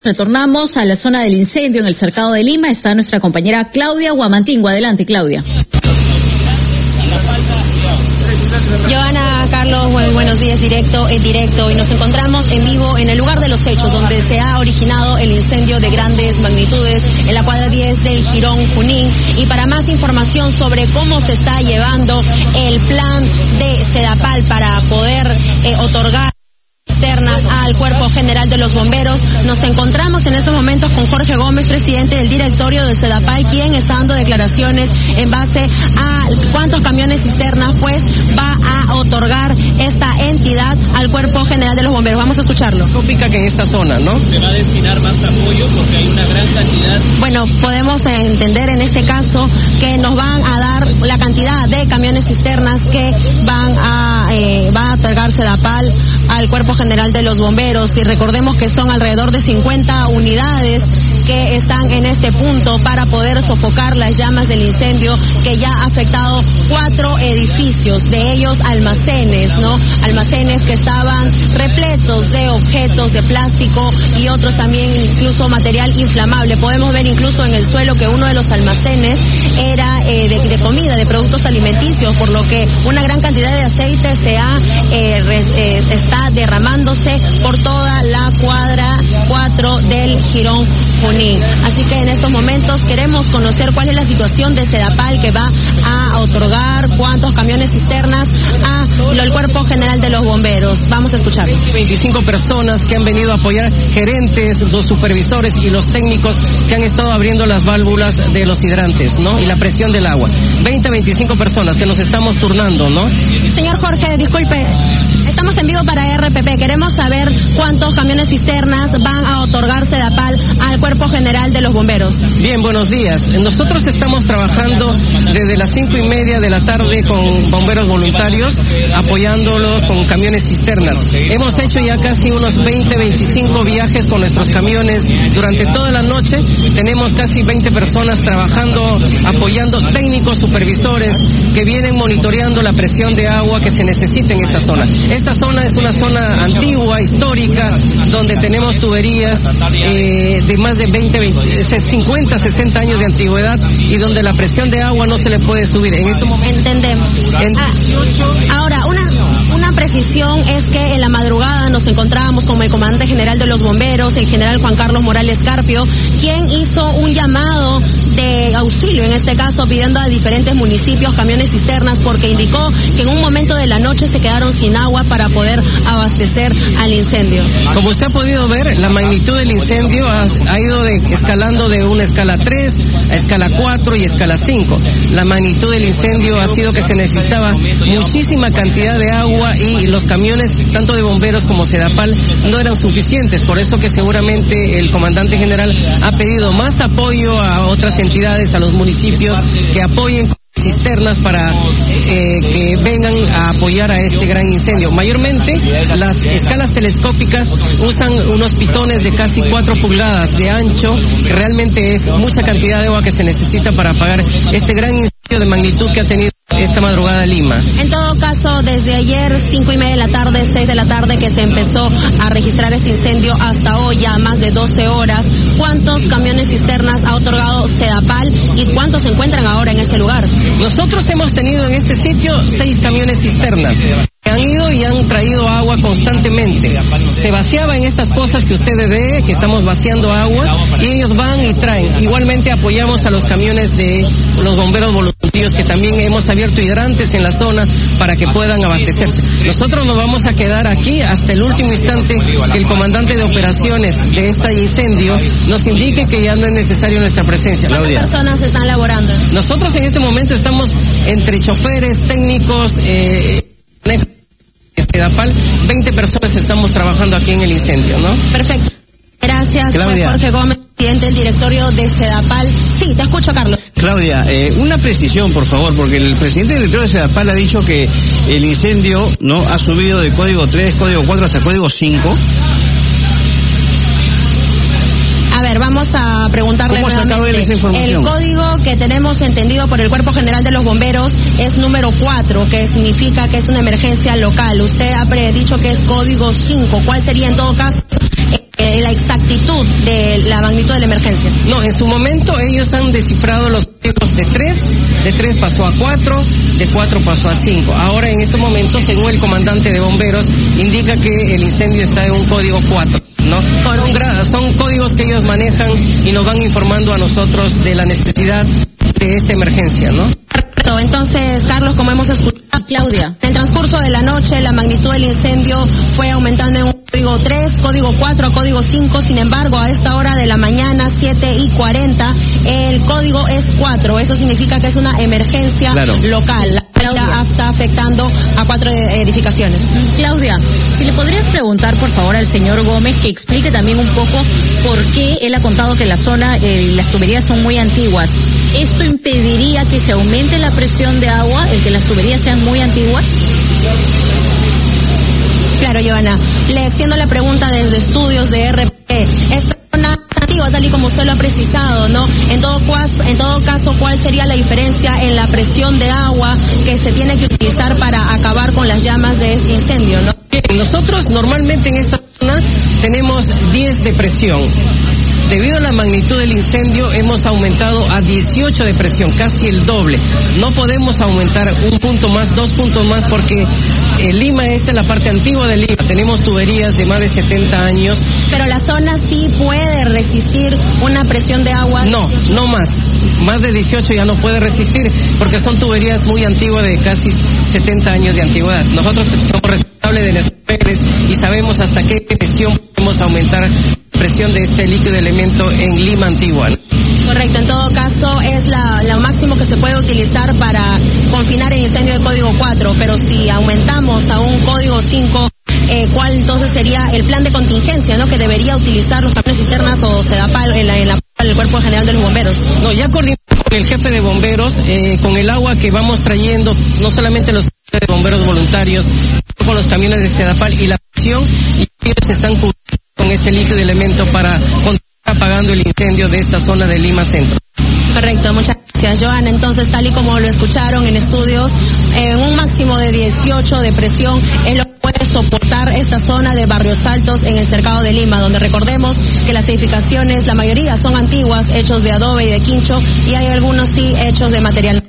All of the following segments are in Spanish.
Retornamos a la zona del incendio en el Cercado de Lima. Está nuestra compañera Claudia Huamantingo. Adelante, Claudia. Joana, Carlos, buenos días, en directo, y nos encontramos en vivo en el lugar de los hechos donde se ha originado el incendio de grandes magnitudes en la cuadra 10 del Jirón Junín. Y para más información sobre cómo se está llevando el plan de Sedapal para poder otorgar externas al Cuerpo General de los Bomberos, nos encontramos en estos momentos con Jorge Gómez, presidente del directorio de Sedapal, quien está dando declaraciones en base a cuántos camiones cisternas pues va a otorgar esta entidad al Cuerpo General de los Bomberos. Vamos a escucharlo. Tópica que en esta zona, ¿no? Se va a destinar más apoyo porque hay una gran cantidad. Bueno, podemos entender en este caso que nos van a dar la cantidad de camiones cisternas que va a otorgar Sedapal al Cuerpo General de los Bomberos, y recordemos que son alrededor de 50 unidades que están en este punto para poder sofocar las llamas del incendio que ya ha afectado 4 edificios, de ellos almacenes, ¿no? Almacenes que estaban repletos de objetos de plástico y otros también incluso material inflamable. Podemos ver incluso en el suelo que uno de los almacenes era de comida, de productos alimenticios, por lo que una gran cantidad de aceite está derramándose por toda la cuadra 4 del Jirón Junín. Así que en estos momentos queremos conocer cuál es la situación de Sedapal, que va a otorgar cuántos camiones cisternas al Cuerpo General de los Bomberos. Vamos a escuchar. 25 personas que han venido a apoyar, gerentes, los supervisores y los técnicos que han estado abriendo las válvulas de los hidrantes, ¿no? Y la presión del agua. 25 personas que nos estamos turnando, ¿no? Señor Jorge, disculpe, estamos en vivo para RPP. Queremos saber cuántos camiones cisternas van a otorgar Sedapal al Cuerpo General de los Bomberos. Bien, buenos días. Nosotros estamos trabajando desde las 5:30 de la tarde con bomberos voluntarios, apoyándolo con camiones cisternas. Hemos hecho ya casi unos 25 viajes con nuestros camiones durante toda la noche. Tenemos casi 20 personas trabajando, apoyando técnicos, supervisores que vienen monitoreando la presión de agua que se necesita en esta zona. Esta zona es una zona antigua, histórica, donde tenemos tuberías de más de 50, 60 años de antigüedad, y donde la presión de agua no se le puede subir. En este momento entendemos. Ahora, una precisión es que en la madrugada nos encontrábamos con el comandante general de los bomberos, el general Juan Carlos Morales Carpio, quien hizo un llamado de auxilio, en este caso pidiendo a diferentes municipios camiones cisternas, porque indicó que en un momento de la noche se quedaron sin agua para poder abastecer al incendio. Como usted ha podido ver, la magnitud del incendio ha ido escalando de una escala 3 a escala 4 y escala 5. La magnitud del incendio ha sido que se necesitaba muchísima cantidad de agua, y los camiones, tanto de bomberos como Sedapal, no eran suficientes. Por eso que seguramente el comandante general ha pedido más apoyo a otras entidades, a los municipios, que apoyen cisternas para que vengan a apoyar a este gran incendio. Mayormente las escalas telescópicas usan unos pitones de casi 4 pulgadas de ancho, que realmente es mucha cantidad de agua que se necesita para apagar este gran incendio de magnitud que ha tenido esta madrugada Lima. En todo caso, desde ayer 5:30 de la tarde, 6 de la tarde que se empezó a registrar este incendio hasta hoy, ya más de 12 horas, ¿cuántos camiones cisternas ha otorgado Sedapal y cuántos se encuentran ahora en este lugar? Nosotros hemos tenido en este sitio 6 camiones cisternas. Han ido y han traído agua constantemente. Se vaciaba en estas pozas que ustedes ve, que estamos vaciando agua, y ellos van y traen. Igualmente apoyamos a los camiones de los bomberos voluntarios, que también hemos abierto hidrantes en la zona para que puedan abastecerse. Nosotros nos vamos a quedar aquí hasta el último instante que el comandante de operaciones de este incendio nos indique que ya no es necesario nuestra presencia. ¿Cuántas personas están laborando? Nosotros en este momento estamos entre choferes, técnicos, Sedapal, 20 personas estamos trabajando aquí en el incendio, ¿no? Perfecto. Gracias, Jorge Gómez, presidente del directorio de Sedapal. Sí, te escucho, Carlos. Claudia, una precisión, por favor, porque el presidente del directorio de Sedapal ha dicho que el incendio no ha subido de código 3, código 4 hasta código 5. A ver, vamos a preguntarle ¿Cómo ha sacado él esa información? El código que tenemos entendido por el Cuerpo General de los Bomberos es número 4, que significa que es una emergencia local. Usted ha dicho que es código 5. ¿Cuál sería en todo caso la exactitud de la magnitud de la emergencia. No, en su momento ellos han descifrado los códigos de 3 pasó a 4, de 4 pasó a 5. Ahora en estos momentos, según el comandante de bomberos, indica que el incendio está en un código 4. ¿No? Son códigos que ellos manejan y nos van informando a nosotros de la necesidad de esta emergencia, ¿no? Perfecto. Entonces, Carlos, como hemos escuchado, Claudia, en el transcurso de la noche la magnitud del incendio fue aumentando en un código 3, código 4 a código 5, sin embargo, a esta hora de la mañana, 7:40, el código es 4, eso significa que es una emergencia local. La está afectando a 4 edificaciones. Claudia, si le podrías preguntar por favor al señor Gómez que explique también un poco por qué él ha contado que la zona, las tuberías son muy antiguas. ¿Esto impediría que se aumente la presión de agua, el que las tuberías sean muy antiguas? Claro, Joana. Le extiendo la pregunta desde estudios de RP. Esta zona antigua, tal y como usted lo ha precisado, ¿no? En todo caso, ¿cuál sería la diferencia en la presión de agua que se tiene que utilizar para acabar con las llamas de este incendio, ¿no? Nosotros normalmente en esta zona tenemos 10 de presión. Debido a la magnitud del incendio hemos aumentado a 18 de presión, casi el doble. No podemos aumentar un punto más, 2 puntos más, porque Lima, esta es la parte antigua de Lima. Tenemos tuberías de más de 70 años. Pero la zona sí puede resistir una presión de agua. No más. Más de 18 ya no puede resistir, porque son tuberías muy antiguas de casi 70 años de antigüedad. Nosotros somos responsables de nuestros redes y sabemos hasta qué presión podemos aumentar presión de este líquido elemento en Lima antigua, ¿no? Correcto, en todo caso es lo máximo que se puede utilizar para confinar el incendio de código 4, pero si aumentamos a un código 5, ¿cuál entonces sería el plan de contingencia, ¿no? Que debería utilizar los camiones cisternas o SEDAPAL en el Cuerpo General de los Bomberos? No, ya coordinamos con el jefe de bomberos, con el agua que vamos trayendo, no solamente los de bomberos voluntarios, sino con los camiones de SEDAPAL y la presión, y ellos se están cubriendo con este líquido elemento para continuar apagando el incendio de esta zona de Lima Centro. Correcto, muchas gracias, Joana. Entonces, tal y como lo escucharon en estudios, un máximo de 18 de presión es lo que puede soportar esta zona de Barrios Altos en el cercado de Lima, donde recordemos que las edificaciones, la mayoría son antiguas, hechos de adobe y de quincho, y hay algunos sí hechos de material.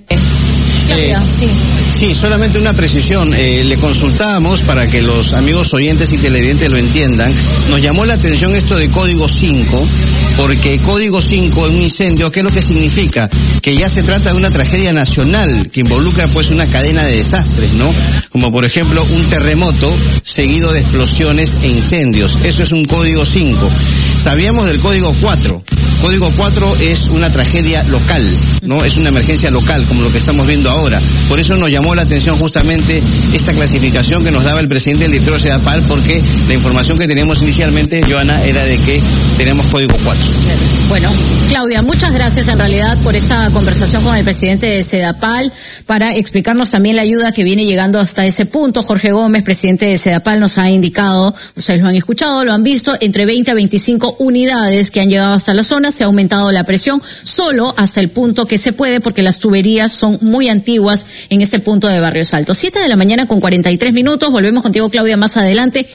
Sí, solamente una precisión. Le consultábamos para que los amigos oyentes y televidentes lo entiendan. Nos llamó la atención esto de código 5, porque código 5 en un incendio, ¿qué es lo que significa? Que ya se trata de una tragedia nacional que involucra pues una cadena de desastres, ¿no? Como por ejemplo un terremoto seguido de explosiones e incendios. Eso es un código 5. Sabíamos del código 4. Código 4 es una tragedia local, ¿no? Es una emergencia local, como lo que estamos viendo ahora. Por eso nos llamó la atención justamente esta clasificación que nos daba el presidente del directorio de SEDAPAL, porque la información que teníamos inicialmente, Joana, era de que tenemos código 4. Bueno, Claudia, muchas gracias en realidad por esta conversación con el presidente de SEDAPAL para explicarnos también la ayuda que viene llegando hasta ese punto. Jorge Gómez, presidente de SEDAPAL, nos ha indicado, ustedes lo han escuchado, lo han visto, entre 20 a 25 unidades que han llegado hasta la zona. Se ha aumentado la presión solo hasta el punto que se puede, porque las tuberías son muy antiguas en este punto de Barrios Altos. 7:43 a.m. Volvemos contigo, Claudia, más adelante.